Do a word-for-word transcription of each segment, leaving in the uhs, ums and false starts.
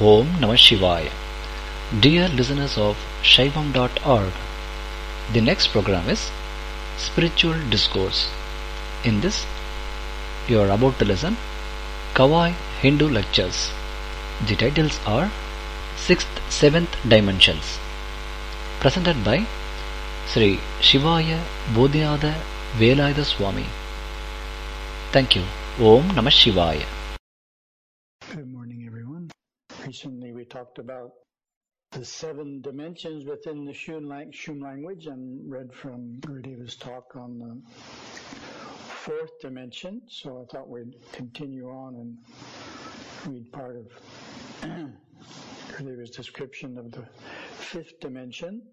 Om Namah Shivaya. Dear listeners of Shaivam dot org, the next program is Spiritual Discourse. In this, you are about to listen Kawai Hindu Lectures. The titles are Sixth, Seventh Dimensions, presented by Sri Shivaya Bodhinada Velayatha Swami. Thank you. Om Namah Shivaya. Good morning, everyone. Recently we talked about the seven dimensions within the Shun language and read from Gurudeva's talk on the fourth dimension. So I thought we'd continue on and read part of Gurudeva's description of the fifth dimension.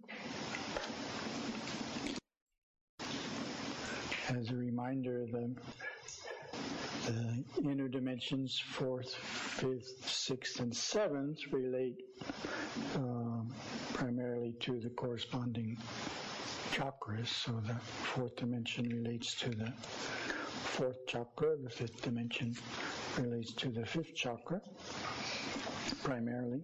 As a reminder, the The inner dimensions, fourth, fifth, sixth, and seventh, relate uh, primarily to the corresponding chakras. So the fourth dimension relates to the fourth chakra. The fifth dimension relates to the fifth chakra, primarily.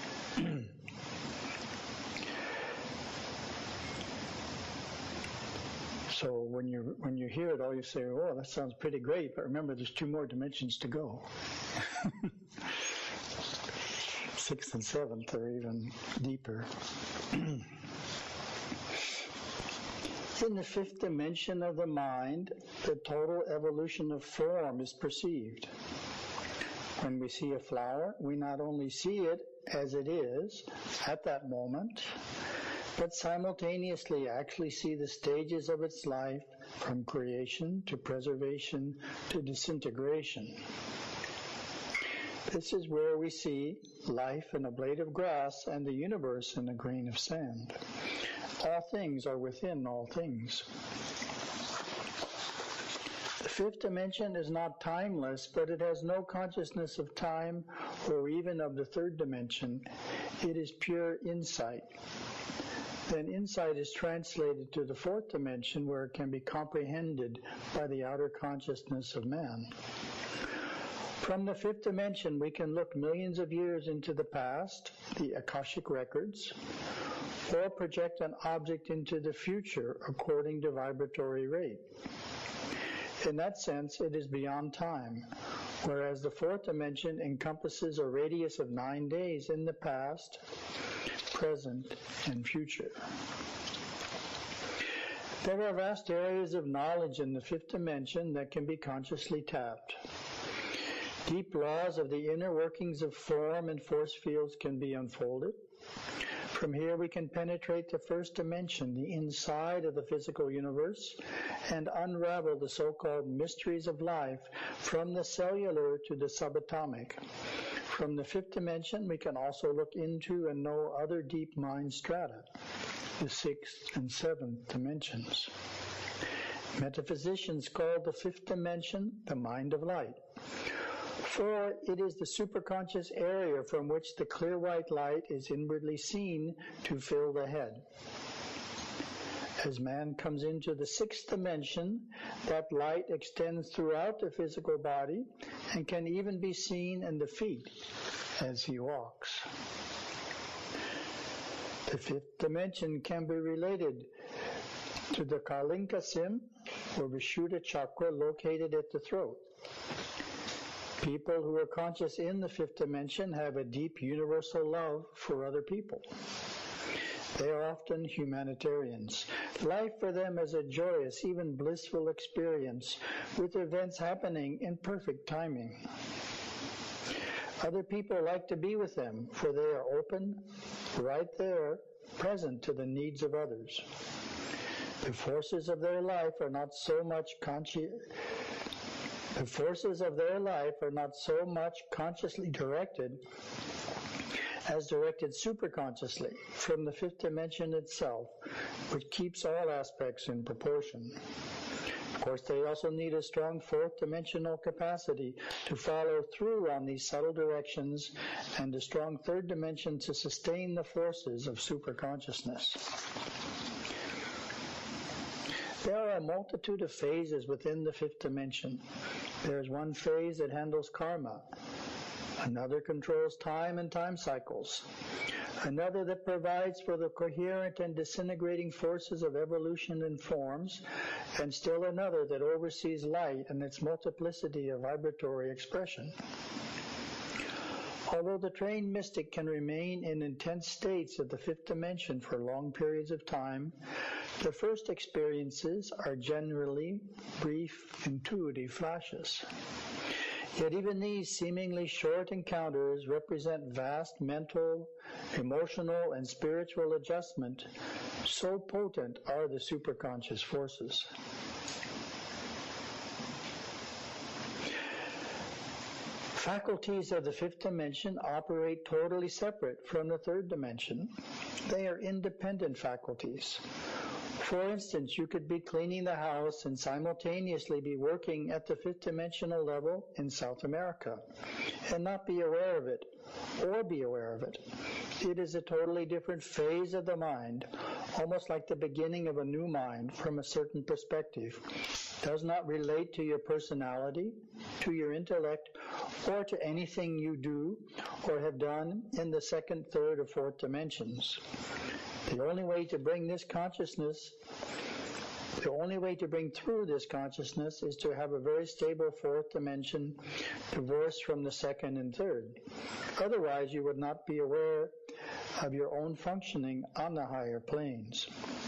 So when you when you hear it all, you say, "Oh, that sounds pretty great," but remember, there's two more dimensions to go. Sixth and seventh are even deeper. In the fifth dimension of the mind, the total evolution of form is perceived. When we see a flower, we not only see it as it is at that moment, but simultaneously actually see the stages of its life from creation to preservation to disintegration. This is where we see life in a blade of grass and the universe in a grain of sand. All things are within all things. The fifth dimension is not timeless, but it has no consciousness of time or even of the third dimension. It is pure insight. Then insight is translated to the fourth dimension, where it can be comprehended by the outer consciousness of man. From the fifth dimension, we can look millions of years into the past, the Akashic records, or project an object into the future according to vibratory rate. In that sense, it is beyond time, whereas the fourth dimension encompasses a radius of nine days in the past, present, and future. There are vast areas of knowledge in the fifth dimension that can be consciously tapped. Deep laws of the inner workings of form and force fields can be unfolded. From here we can penetrate the first dimension, the inside of the physical universe, and unravel the so-called mysteries of life from the cellular to the subatomic. From the fifth dimension, we can also look into and know other deep mind strata, the sixth and seventh dimensions. Metaphysicians call the fifth dimension the mind of light, for it is the superconscious area from which the clear white light is inwardly seen to fill the head. As man comes into the sixth dimension, that light extends throughout the physical body and can even be seen in the feet as he walks. The fifth dimension can be related to the Kalinka Sim, or Vishuddha chakra, located at the throat. People who are conscious in the fifth dimension have a deep universal love for other people. They are often humanitarians. Life for them is a joyous, even blissful experience, with events happening in perfect timing. Other people like to be with them, for they are open, right there, present to the needs of others. The forces of their life are not so much conscious. The forces of their life are not so much consciously directed as directed superconsciously from the fifth dimension itself, which keeps all aspects in proportion. Of course, they also need a strong fourth dimensional capacity to follow through on these subtle directions, and a strong third dimension to sustain the forces of superconsciousness. There are a multitude of phases within the fifth dimension. There is one phase that handles karma, Another controls time and time cycles. Another that provides for the coherent and disintegrating forces of evolution and forms, and still another that oversees light and its multiplicity of vibratory expression. Although the trained mystic can remain in intense states of the fifth dimension for long periods of time, the first experiences are generally brief, intuitive flashes. Yet even these seemingly short encounters represent vast mental, emotional, and spiritual adjustment. So potent are the superconscious forces. Faculties of the fifth dimension operate totally separate from the third dimension. They are independent faculties. For instance, you could be cleaning the house and simultaneously be working at the fifth dimensional level in South America and not be aware of it, or be aware of it. It is a totally different phase of the mind, almost like the beginning of a new mind from a certain perspective. It does not relate to your personality, to your intellect, or to anything you do or have done in the second, third, or fourth dimensions. The only way to bring this consciousness, the only way to bring through this consciousness is to have a very stable fourth dimension divorced from the second and third. Otherwise, you would not be aware of your own functioning on the higher planes.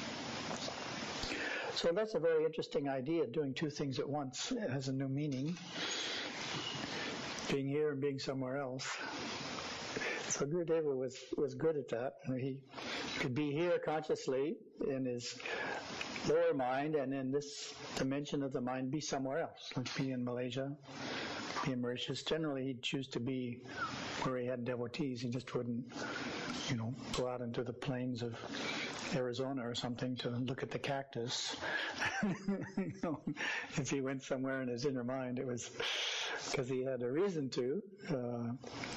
So that's a very interesting idea, doing two things at once. It has a new meaning, being here and being somewhere else. So Gurudeva was, was good at that. He could be here consciously in his lower mind, and in this dimension of the mind be somewhere else, like be in Malaysia, be in Mauritius. Generally, he'd choose to be where he had devotees. He just wouldn't, you know, go out into the plains of Arizona or something to look at the cactus. You know, if he went somewhere in his inner mind, it was because he had a reason to. Uh,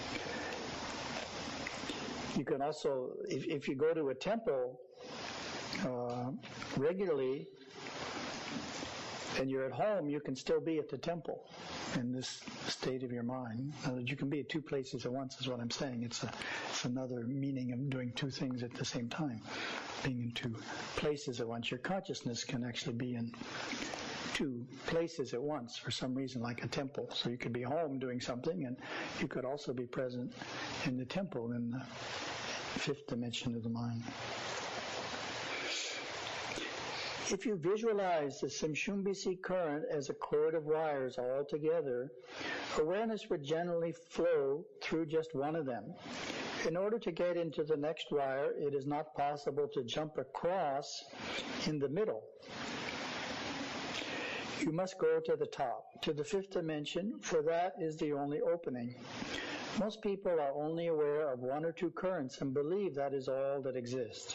You can also, if, if you go to a temple uh, regularly and you're at home, you can still be at the temple in this state of your mind. Uh, you can be at two places at once is what I'm saying. It's, a, it's another meaning of doing two things at the same time, being in two places at once. Your consciousness can actually be in two places at once for some reason, like a temple. So you could be home doing something, and you could also be present in the temple in the fifth dimension of the mind. If you visualize the Simshumbisi current as a cord of wires all together, awareness would generally flow through just one of them. In order to get into the next wire, it is not possible to jump across in the middle. You must go to the top, to the fifth dimension, for that is the only opening. Most people are only aware of one or two currents and believe that is all that exists.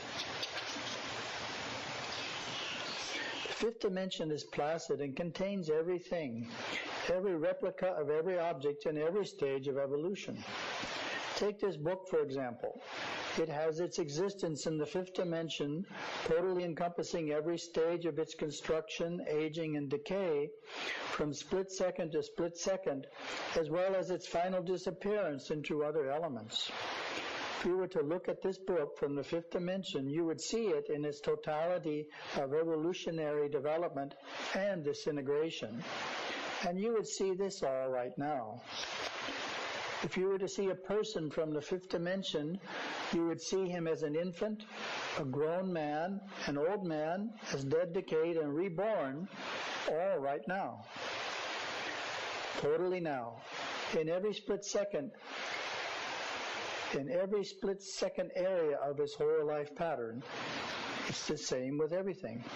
The fifth dimension is placid and contains everything, every replica of every object in every stage of evolution. Take this book, for example. It has its existence in the fifth dimension, totally encompassing every stage of its construction, aging, and decay, from split second to split second, as well as its final disappearance into other elements. If you were to look at this book from the fifth dimension, you would see it in its totality of evolutionary development and disintegration. And you would see this all right now. If you were to see a person from the fifth dimension, you would see him as an infant, a grown man, an old man, as dead, decayed, and reborn, all right now. Totally now. In every split second, in every split second area of his whole life pattern. It's the same with everything.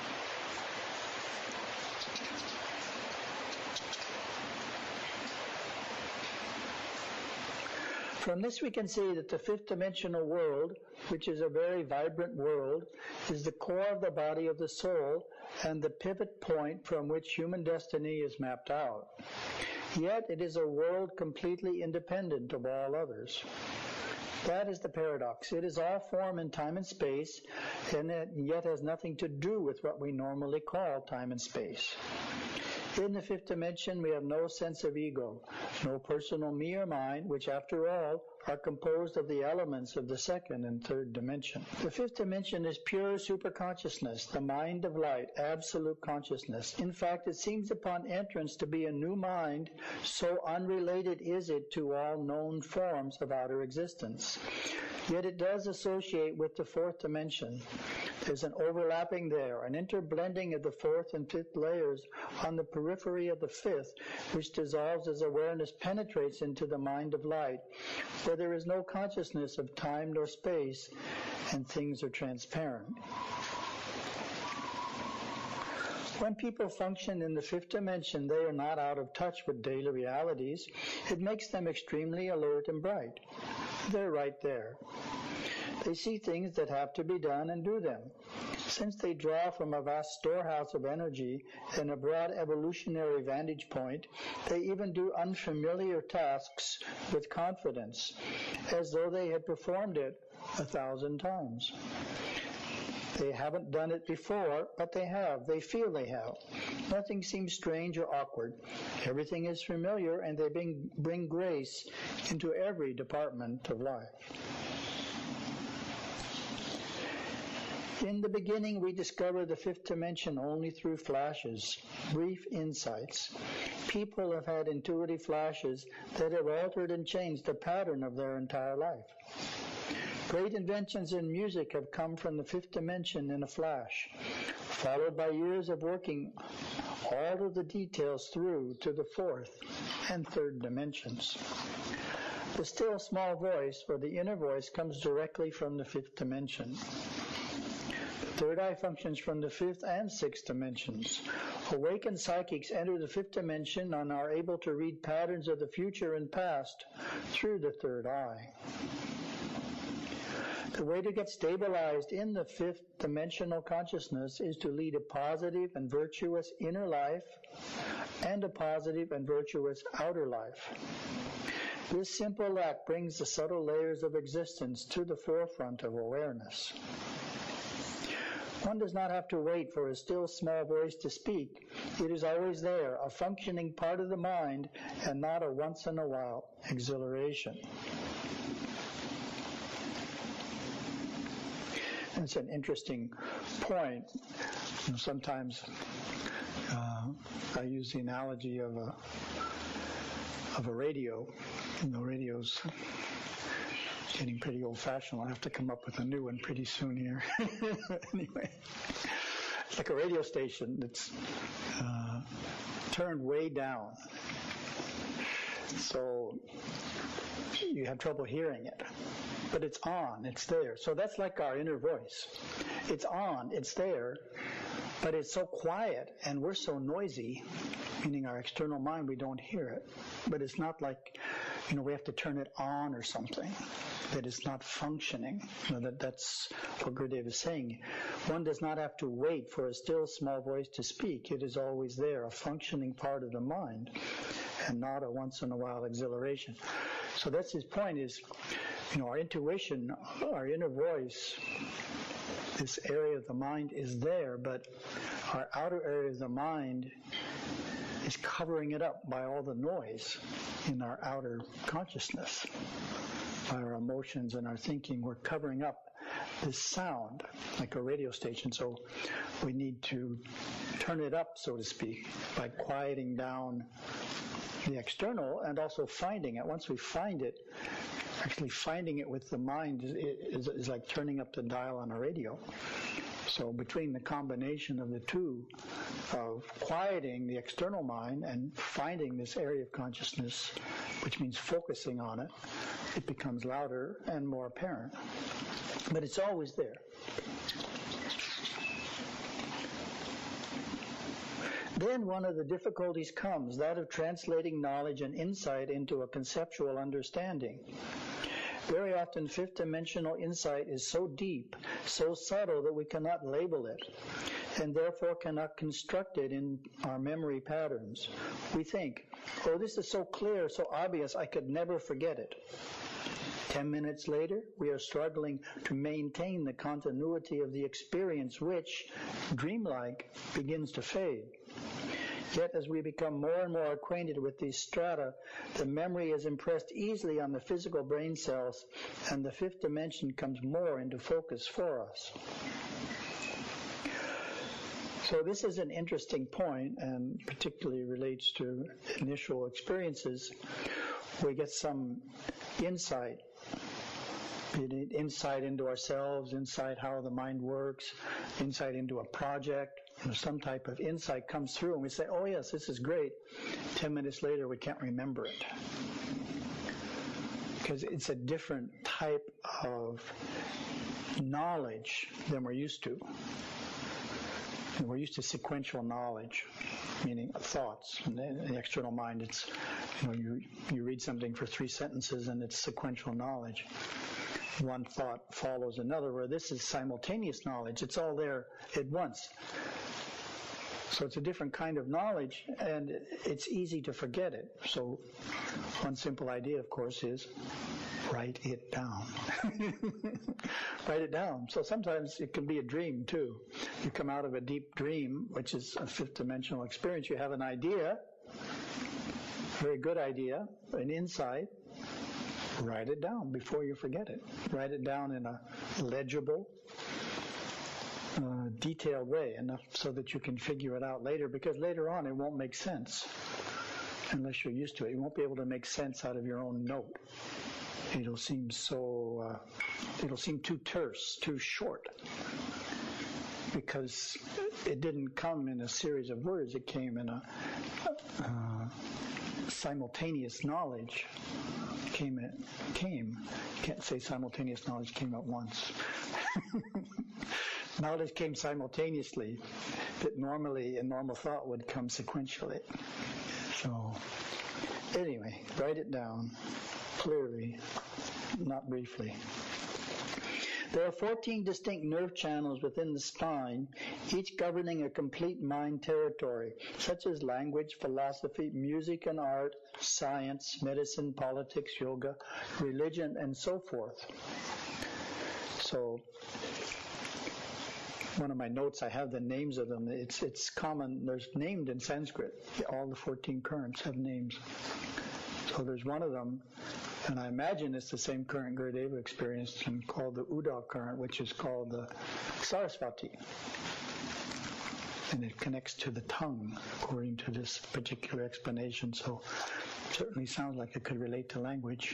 From this we can see that the fifth dimensional world, which is a very vibrant world, is the core of the body of the soul and the pivot point from which human destiny is mapped out. Yet it is a world completely independent of all others. That is the paradox. It is all form in time and space, and it yet has nothing to do with what we normally call time and space. In the fifth dimension, we have no sense of ego, no personal me or mine, which after all are composed of the elements of the second and third dimension. The fifth dimension is pure superconsciousness, the mind of light, absolute consciousness. In fact, it seems upon entrance to be a new mind, so unrelated is it to all known forms of outer existence. Yet it does associate with the fourth dimension. There's an overlapping there, an interblending of the fourth and fifth layers on the periphery of the fifth, which dissolves as awareness penetrates into the mind of light, where there is no consciousness of time nor space, and things are transparent. When people function in the fifth dimension, they are not out of touch with daily realities. It makes them extremely alert and bright. They're right there. They see things that have to be done and do them. Since they draw from a vast storehouse of energy and a broad evolutionary vantage point, they even do unfamiliar tasks with confidence, as though they had performed it a thousand times. They haven't done it before, but they have. They feel they have. Nothing seems strange or awkward. Everything is familiar, and they bring, bring grace into every department of life. In the beginning, we discover the fifth dimension only through flashes, brief insights. People have had intuitive flashes that have altered and changed the pattern of their entire life. Great inventions in music have come from the fifth dimension in a flash, followed by years of working all of the details through to the fourth and third dimensions. The still small voice, or the inner voice, comes directly from the fifth dimension. The third eye functions from the fifth and sixth dimensions. Awakened psychics enter the fifth dimension and are able to read patterns of the future and past through the third eye. The way to get stabilized in the fifth dimensional consciousness is to lead a positive and virtuous inner life and a positive and virtuous outer life. This simple act brings the subtle layers of existence to the forefront of awareness. One does not have to wait for a still small voice to speak. It is always there, a functioning part of the mind, and not a once-in-a-while exhilaration. It's an interesting point. You know, sometimes uh, I use the analogy of a of a radio. You know, radio's getting pretty old-fashioned. I'll have to come up with a new one pretty soon here. Anyway, it's like a radio station that's uh, turned way down, so you have trouble hearing it. But it's on, it's there. So that's like our inner voice. It's on, it's there, but it's so quiet and we're so noisy, meaning our external mind, we don't hear it. But it's not like, you know, we have to turn it on or something, that it's not functioning. You know, that, that's what Gurudev is saying. One does not have to wait for a still small voice to speak. It is always there, a functioning part of the mind, and not a once-in-a-while exhilaration. So that's his point is, you know, our intuition, our inner voice, this area of the mind is there, but our outer area of the mind is covering it up by all the noise in our outer consciousness. By our emotions and our thinking, we're covering up this sound like a radio station. So we need to turn it up, so to speak, by quieting down the external and also finding it. Once we find it, actually finding it with the mind is, is, is like turning up the dial on a radio. So between the combination of the two, of quieting the external mind and finding this area of consciousness, which means focusing on it, it becomes louder and more apparent. But it's always there. Then one of the difficulties comes, that of translating knowledge and insight into a conceptual understanding. Very often fifth dimensional insight is so deep, so subtle that we cannot label it, and therefore cannot construct it in our memory patterns. We think, oh, this is so clear, so obvious, I could never forget it. Ten minutes later, we are struggling to maintain the continuity of the experience which, dreamlike, begins to fade. Yet as we become more and more acquainted with these strata, the memory is impressed easily on the physical brain cells, and the fifth dimension comes more into focus for us. So this is an interesting point, and particularly relates to initial experiences. We get some insight, insight into ourselves, insight how the mind works, insight into a project. You know, some type of insight comes through, and we say, "Oh yes, this is great." Ten minutes later, we can't remember it because it's a different type of knowledge than we're used to. We're used to sequential knowledge, meaning thoughts. In the external mind, it's, you know, you, you read something for three sentences and it's sequential knowledge. One thought follows another, where this is simultaneous knowledge. It's all there at once. So it's a different kind of knowledge, and it's easy to forget it. So one simple idea, of course, is write it down. Write it down. So sometimes it can be a dream too. You come out of a deep dream, which is a fifth dimensional experience. You have an idea, very good idea, an insight. Write it down before you forget it. Write it down in a legible, uh, detailed way, enough so that you can figure it out later, because later on it won't make sense unless you're used to it. You won't be able to make sense out of your own note. It'll seem so, uh, it'll seem too terse, too short, because it didn't come in a series of words. It came in a uh, simultaneous knowledge. Came, it came. Can't say simultaneous knowledge came at once. Knowledge came simultaneously, that normally a normal thought would come sequentially. So, anyway, write it down. Clearly, not briefly. There are fourteen distinct nerve channels within the spine, each governing a complete mind territory, such as language, philosophy, music and art, science, medicine, politics, yoga, religion, and so forth. So, one of my notes, I have the names of them. It's, it's common, there's named in Sanskrit. All the fourteen currents have names. So there's one of them, and I imagine it's the same current Gurudeva experienced, and called the Uddhav current, which is called the Sarasvati. And it connects to the tongue, according to this particular explanation. So it certainly sounds like it could relate to language.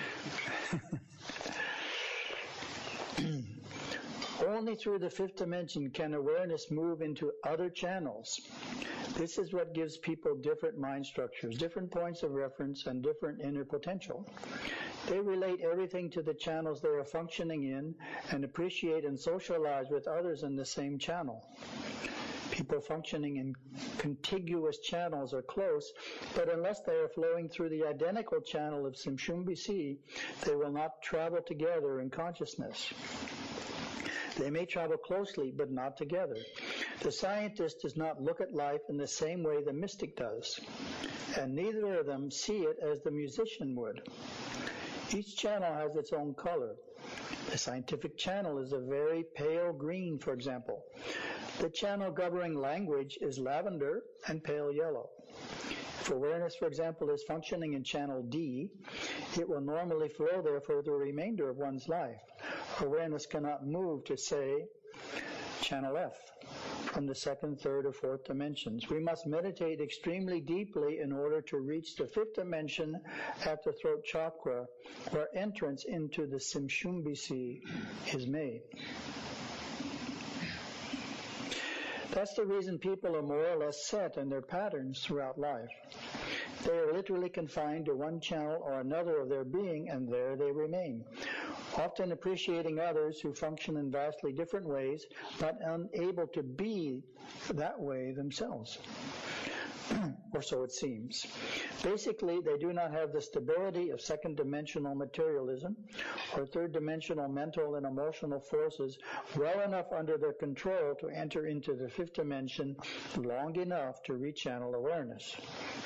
Only through the fifth dimension can awareness move into other channels. This is what gives people different mind structures, different points of reference, and different inner potential. They relate everything to the channels they are functioning in and appreciate and socialize with others in the same channel. People functioning in contiguous channels are close, but unless they are flowing through the identical channel of Simshumbisi, they will not travel together in consciousness. They may travel closely, but not together. The scientist does not look at life in the same way the mystic does, and neither of them see it as the musician would. Each channel has its own color. The scientific channel is a very pale green, for example. The channel governing language is lavender and pale yellow. If awareness, for example, is functioning in channel D, it will normally flow there for the remainder of one's life. Awareness cannot move to, say, channel F from the second, third, or fourth dimensions. We must meditate extremely deeply in order to reach the fifth dimension at the throat chakra, where entrance into the Simshumbisi is made. That's the reason people are more or less set in their patterns throughout life. They are literally confined to one channel or another of their being, and there they remain, often appreciating others who function in vastly different ways, but unable to be that way themselves. Or so it seems. Basically, they do not have the stability of second-dimensional materialism or third-dimensional mental and emotional forces well enough under their control to enter into the fifth dimension long enough to rechannel awareness.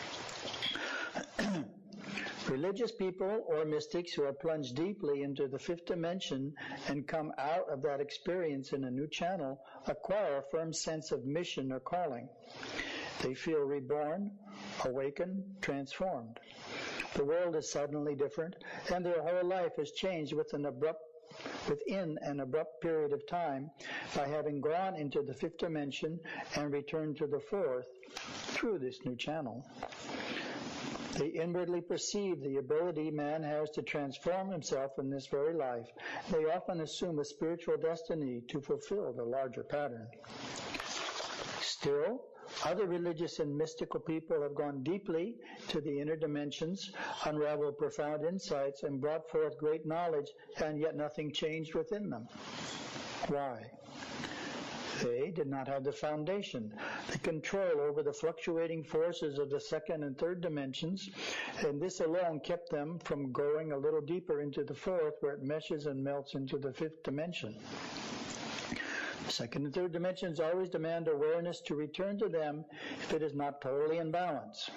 Religious people or mystics who have plunged deeply into the fifth dimension and come out of that experience in a new channel acquire a firm sense of mission or calling. They feel reborn, awakened, transformed. The world is suddenly different, and their whole life has changed with an abrupt, within an abrupt period of time by having gone into the fifth dimension and returned to the fourth through this new channel. They inwardly perceive the ability man has to transform himself in this very life. They often assume a spiritual destiny to fulfill the larger pattern. Still, other religious and mystical people have gone deeply to the inner dimensions, unraveled profound insights, and brought forth great knowledge, and yet nothing changed within them. Why? They did not have the foundation, the control over the fluctuating forces of the second and third dimensions, and this alone kept them from going a little deeper into the fourth, where it meshes and melts into the fifth dimension. Second and third dimensions always demand awareness to return to them if it is not totally in balance.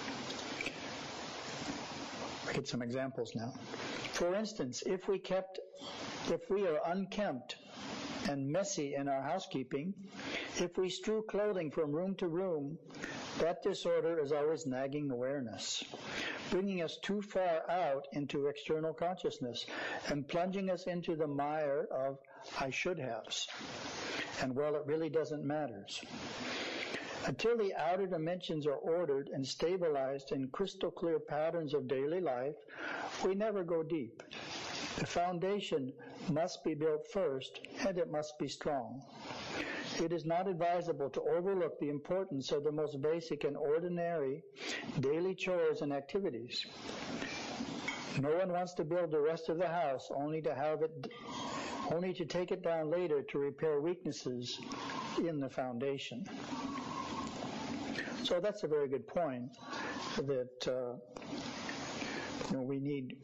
I'll get some examples now. For instance, if we kept, if we are unkempt and messy in our housekeeping, if we strew clothing from room to room, that disorder is always nagging awareness, bringing us too far out into external consciousness and plunging us into the mire of I should haves. And well, it really doesn't matter. Until the outer dimensions are ordered and stabilized in crystal clear patterns of daily life, we never go deep. The foundation must be built first, and it must be strong. It is not advisable to overlook the importance of the most basic and ordinary daily chores and activities. No one wants to build the rest of the house only to have it, only to take it down later to repair weaknesses in the foundation. So that's a very good point, that uh, you know, we need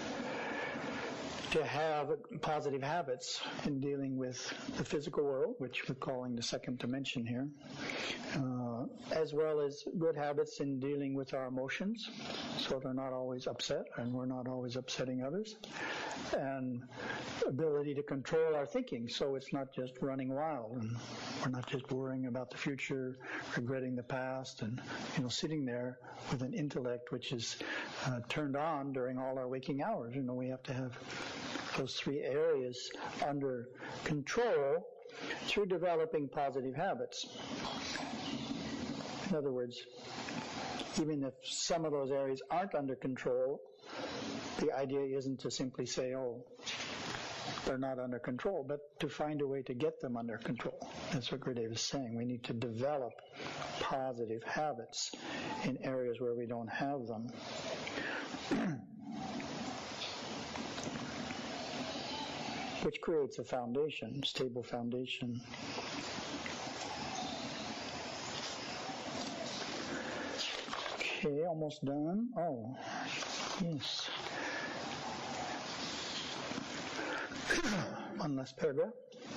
to have positive habits in dealing with the physical world, which we're calling the second dimension here, uh, as well as good habits in dealing with our emotions, so they're not always upset and we're not always upsetting others, and ability to control our thinking, so it's not just running wild and we're not just worrying about the future, regretting the past, and you know, sitting there with an intellect which is uh, turned on during all our waking hours. You know, we have to have those three areas under control through developing positive habits. In other words, even if some of those areas aren't under control, the idea isn't to simply say, oh, they're not under control, but to find a way to get them under control. That's what Gurudev is saying. We need to develop positive habits in areas where we don't have them. Which creates a foundation, stable foundation. Okay, almost done. Oh, yes. One last paragraph.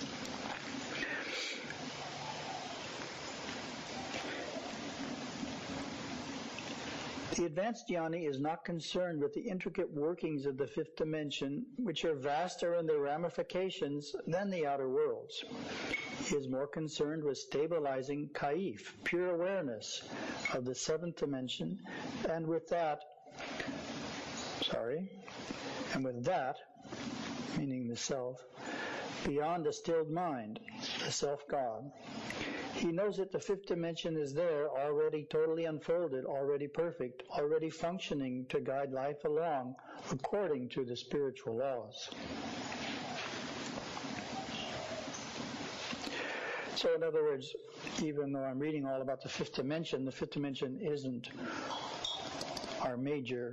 The advanced jnani is not concerned with the intricate workings of the fifth dimension, which are vaster in their ramifications than the outer worlds. He is more concerned with stabilizing kaif, pure awareness of the seventh dimension, and with that, sorry, and with that, meaning the self, beyond a stilled mind, the self-God. He knows that the fifth dimension is there, already totally unfolded, already perfect, already functioning to guide life along according to the spiritual laws. So in other words, even though I'm reading all about the fifth dimension, the fifth dimension isn't our major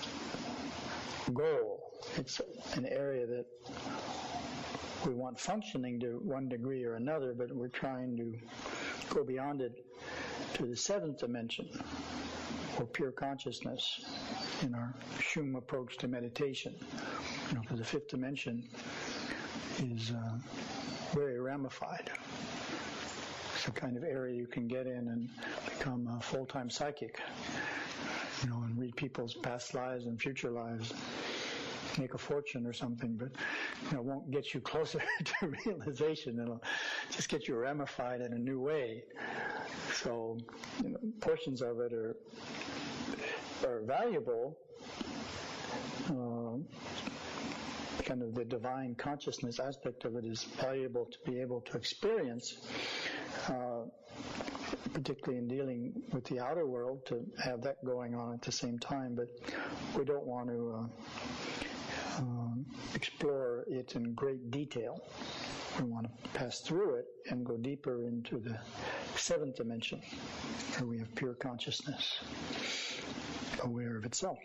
goal. It's an area that we want functioning to one degree or another, but we're trying to go beyond it to the seventh dimension, or pure consciousness, in our Shum approach to meditation. You know, because the fifth dimension is uh, very ramified. It's a kind of area you can get in and become a full-time psychic, you know, and read people's past lives and future lives. make a fortune or something, but you know, it won't get you closer to realization. It'll just get you ramified in a new way. So, you know, portions of it are are valuable. Uh, kind of the divine consciousness aspect of it is valuable to be able to experience, uh, particularly in dealing with the outer world, to have that going on at the same time. But we don't want to uh, um, explore it in great detail. We want to pass through it and go deeper into the seventh dimension, where we have pure consciousness, aware of itself.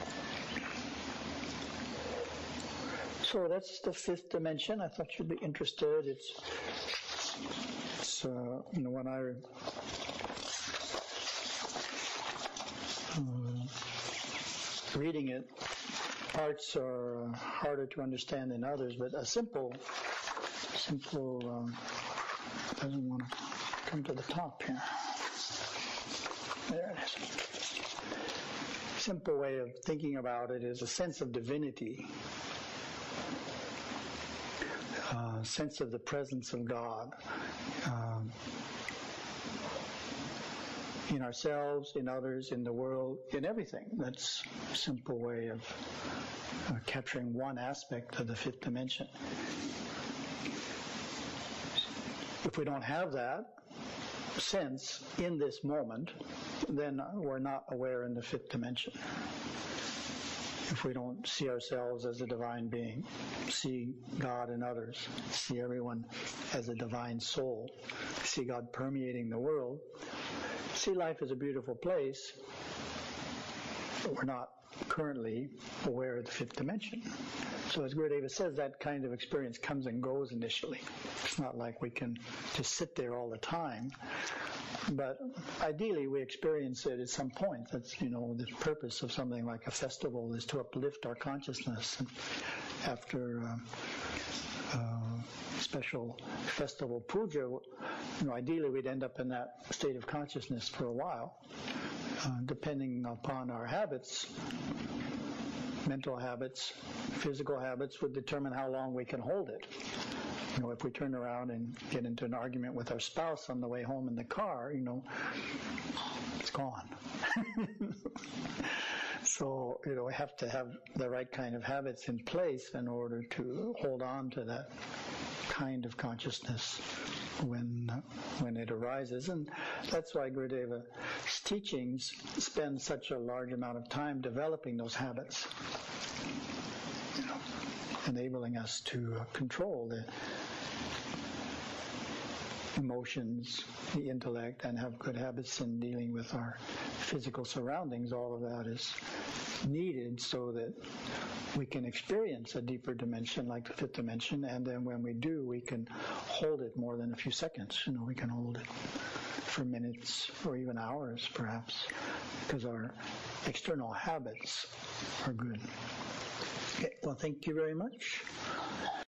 So that's the fifth dimension. I thought you'd be interested. It's, it's uh, you know, when I uh, reading it, parts are harder to understand than others. But a simple, simple um, doesn't want to come to the top here. There it is. Simple way of thinking about it is a sense of divinity. Uh, sense of the presence of God um, in ourselves, in others, in the world, in everything. That's a simple way of uh, capturing one aspect of the fifth dimension. If we don't have that sense in this moment, then we're not aware in the fifth dimension. If we don't see ourselves as a divine being, see God in others, see everyone as a divine soul, see God permeating the world, see life as a beautiful place, but we're not currently aware of the fifth dimension. So as Gurudeva says, that kind of experience comes and goes initially. It's not like we can just sit there all the time. But ideally, we experience it at some point. That's, you know, the purpose of something like a festival is to uplift our consciousness. And after uh, uh, special festival puja, you know, ideally we'd end up in that state of consciousness for a while, uh, depending upon our habits. Mental habits, physical habits would determine how long we can hold it. You know, if we turn around and get into an argument with our spouse on the way home in the car, you know, it's gone. So, you know, we have to have the right kind of habits in place in order to hold on to that kind of consciousness when when it arises. And that's why Gurudeva's teachings spend such a large amount of time developing those habits, you know, enabling us to uh, control the emotions, the intellect, and have good habits in dealing with our physical surroundings. All of that is needed so that we can experience a deeper dimension like the fifth dimension, and then when we do, we can hold it more than a few seconds. You know, we can hold it for minutes or even hours, perhaps, because our external habits are good. Okay, well, thank you very much.